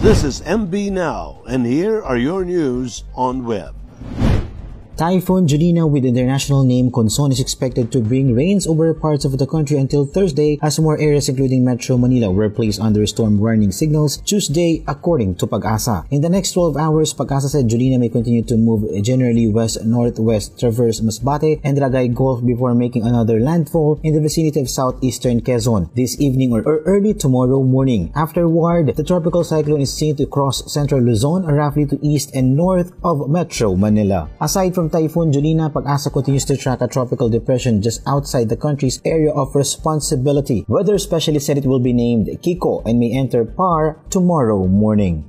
This is MB Now, and here are your news on web. Typhoon Julina with international name Conson is expected to bring rains over parts of the country until Thursday as more areas including Metro Manila were placed under storm warning signals Tuesday according to Pag-asa. In the next 12 hours, Pag-asa said Julina may continue to move generally west-northwest, traverse Masbate and Ragay Gulf before making another landfall in the vicinity of southeastern Quezon this evening or early tomorrow morning. Afterward, the tropical cyclone is seen to cross central Luzon roughly to east and north of Metro Manila. Aside from Typhoon Julina, Pag-asa continues to track a tropical depression just outside the country's area of responsibility. Weather specialists said it will be named Kiko and may enter PAR tomorrow morning.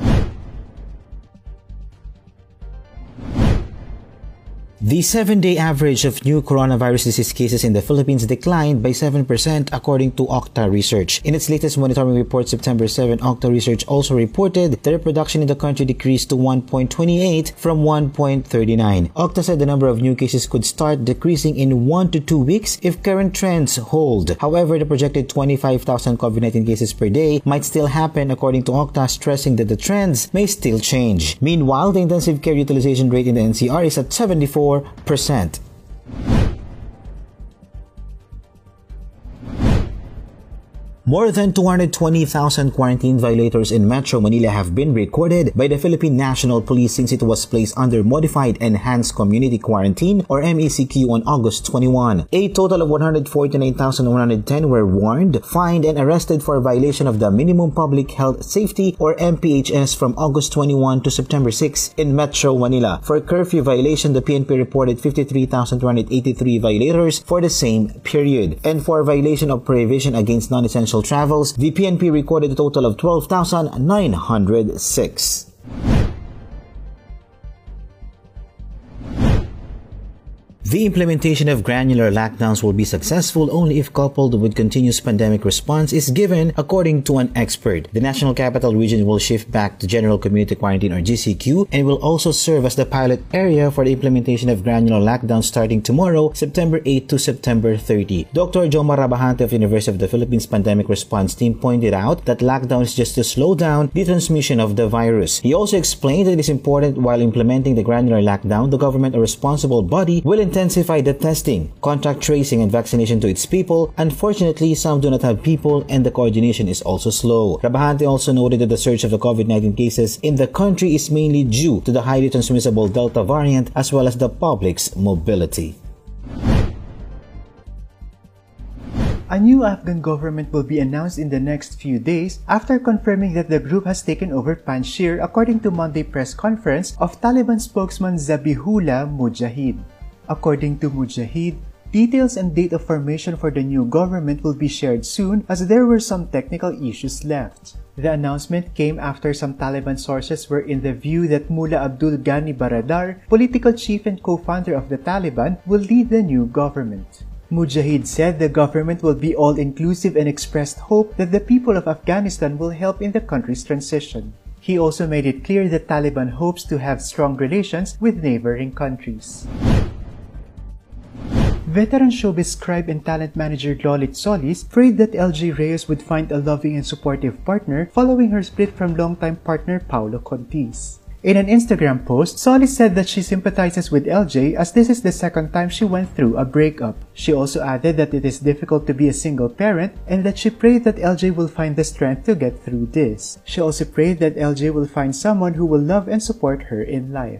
The 7-day average of new coronavirus disease cases in the Philippines declined by 7% according to Octa Research. In its latest monitoring report September 7, Octa Research also reported that the production in the country decreased to 1.28 from 1.39. Octa said the number of new cases could start decreasing in 1 to 2 weeks if current trends hold. However, the projected 25,000 COVID-19 cases per day might still happen according to Octa, stressing that the trends may still change. Meanwhile, the intensive care utilization rate in the NCR is at 74%. More than 220,000 quarantine violators in Metro Manila have been recorded by the Philippine National Police since it was placed under Modified Enhanced Community Quarantine or MECQ on August 21. A total of 149,110 were warned, fined, and arrested for violation of the Minimum Public Health Safety or MPHS from August 21 to September 6 in Metro Manila. For curfew violation, the PNP reported 53,283 violators for the same period. And for violation of prohibition against non-essential travels, the PNP recorded a total of 12,906. The implementation of granular lockdowns will be successful only if coupled with continuous pandemic response is given, according to an expert. The National Capital Region will shift back to General Community Quarantine or GCQ and will also serve as the pilot area for the implementation of granular lockdowns starting tomorrow, September 8 to September 30. Dr. Jomar Rabahante of University of the Philippines Pandemic Response Team pointed out that lockdown is just to slow down the transmission of the virus. He also explained that it is important while implementing the granular lockdown, the government or responsible body will intensify the testing, contact tracing, and vaccination to its people. Unfortunately, some do not have people and the coordination is also slow. Rabahante also noted that the surge of the COVID-19 cases in the country is mainly due to the highly transmissible Delta variant as well as the public's mobility. A new Afghan government will be announced in the next few days after confirming that the group has taken over Panjshir, according to Monday press conference of Taliban spokesman Zabihullah Mujahid. According to Mujahid, details and date of formation for the new government will be shared soon as there were some technical issues left. The announcement came after some Taliban sources were in the view that Mullah Abdul Ghani Baradar, political chief and co-founder of the Taliban, will lead the new government. Mujahid said the government will be all-inclusive and expressed hope that the people of Afghanistan will help in the country's transition. He also made it clear that Taliban hopes to have strong relations with neighboring countries. Veteran showbiz scribe and talent manager Lolit Solis prayed that LJ Reyes would find a loving and supportive partner following her split from longtime partner Paulo Contis. In an Instagram post, Solis said that she sympathizes with LJ as this is the second time she went through a breakup. She also added that it is difficult to be a single parent and that she prayed that LJ will find the strength to get through this. She also prayed that LJ will find someone who will love and support her in life.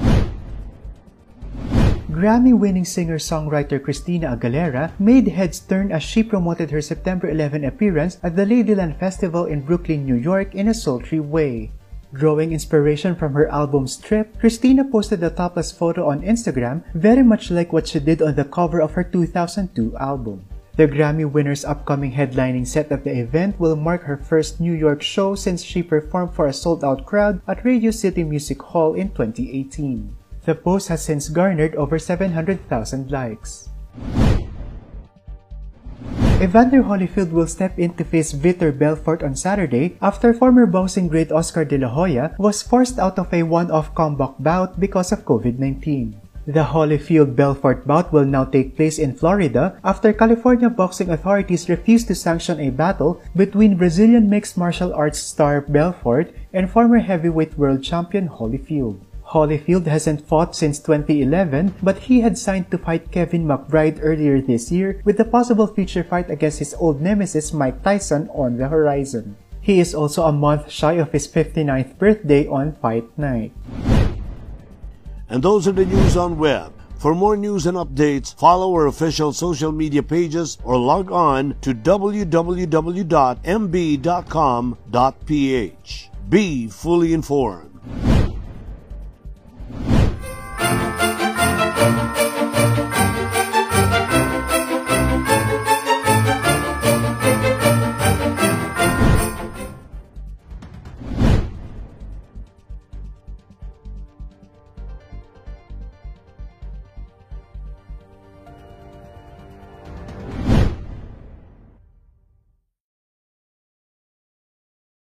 Grammy-winning singer-songwriter Christina Aguilera made heads turn as she promoted her September 11 appearance at the Ladyland Festival in Brooklyn, New York in a sultry way. Drawing inspiration from her album Strip, Christina posted a topless photo on Instagram, very much like what she did on the cover of her 2002 album. The Grammy winner's upcoming headlining set at the event will mark her first New York show since she performed for a sold-out crowd at Radio City Music Hall in 2018. The post has since garnered over 700,000 likes. Evander Holyfield will step in to face Vitor Belfort on Saturday after former boxing great Oscar De La Hoya was forced out of a one-off comeback bout because of COVID-19. The Holyfield-Belfort bout will now take place in Florida after California boxing authorities refused to sanction a battle between Brazilian mixed martial arts star Belfort and former heavyweight world champion Holyfield. Holyfield hasn't fought since 2011, but he had signed to fight Kevin McBride earlier this year, with a possible future fight against his old nemesis Mike Tyson on the horizon. He is also a month shy of his 59th birthday on fight night. And those are the news on web. For more news and updates, follow our official social media pages or log on to www.mb.com.ph. Be fully informed.